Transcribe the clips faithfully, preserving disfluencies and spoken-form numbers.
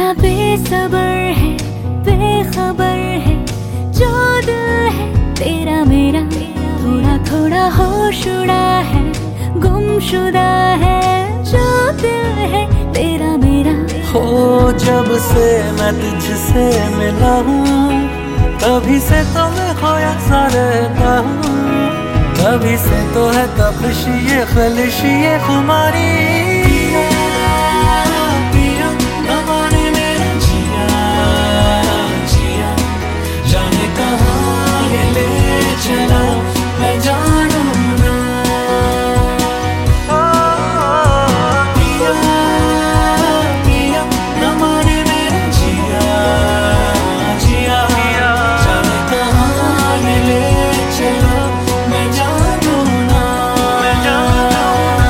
बड़ा बेसबर है, बेखबर है जो दिल है तेरा मेरा, थोड़ा थोड़ा होश उड़ा है, गुमशुदा है जो दिल है तेरा मेरा। हो जब से मैं तुझसे मिला हूँ, तभी से तो मैं खोया सा रहता हूँ, तभी से तो है तपिश ये खलिश ये खुमारी। पिया न माने मेरा जिया जिया, जाने कहाँ ये ले चला मैं जानू ना। पिया पिया न माने मेरा जिया जिया, जाने कहाँ ये ले चला मैं जानू ना मैं जानू ना।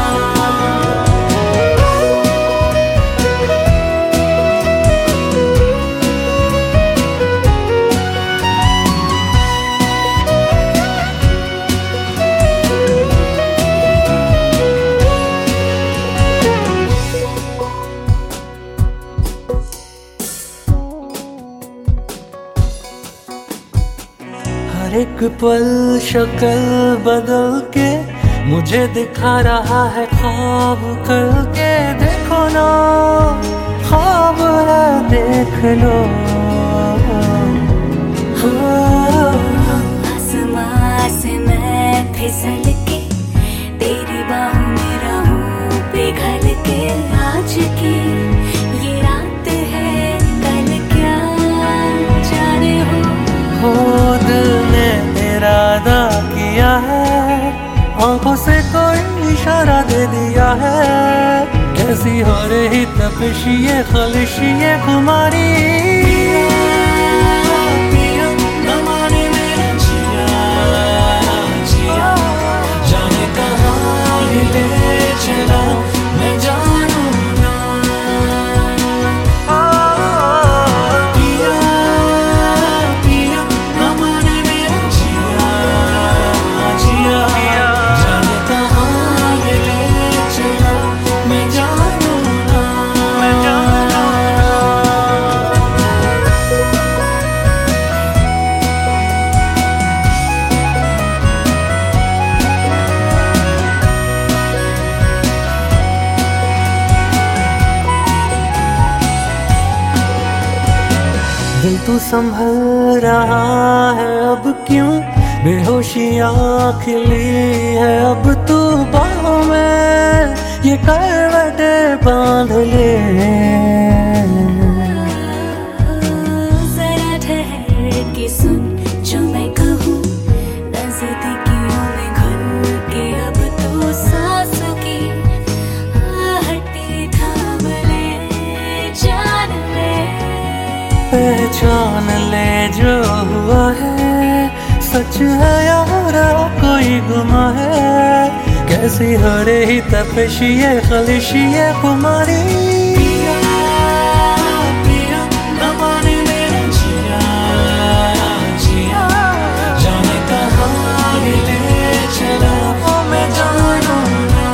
हर एक पल शक्ल बदल के मुझे दिखा रहा है ख्वाब करके, देखो ना ख्वाब है देख लो। आसमां से मैं फिसल के तेरी बाहों में रहूं पिघल के, आज की ये रात है कल क्या जाने हो। हो दिल ने इरादा किया है, आंखों से कोई इशारा दे दिया है, कैसी हो रही तपिश ये खलिश ये खुमारी। पिया न माने मेरा जिया जिया, जाने कहाँ ये ले चला मैं जानू ना। पिया पिया न माने मेरा जिया जिया, जाने कहाँ ये ले चला मैं जानू ना मैं जानू ना। दिल तू संभल रहा है अब क्यों, बेहोशियाँ खिली है अब तू बाहों में ये करवटें बांध ले। जरा ठहर के सुन जो मैं कहूँ, नजदीकियों में घुल के अब तू सांसों की आहटें थाम ले, जान ले पहचान ले जो हुआ है, सच है यार कोई गुमा है, कैसी हो रही तपिश ये खलिश ये खुमारी। पिया पिया न माने मेरा जिया जिया, जाने कहाँ ये ले चला मैं जानू ना।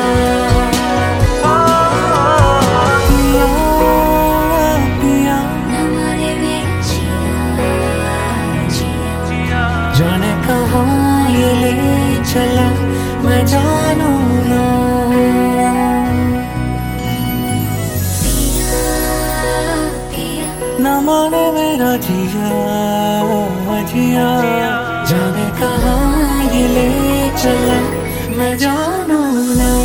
पिया पिया न माने मेरा जिया जिया, जाने कहाँ ये ले चला मैं जानू ना। पिया पिया न माने मेरा जिया जिया, जाने कहाँ ये ले चला मैं जानू ना।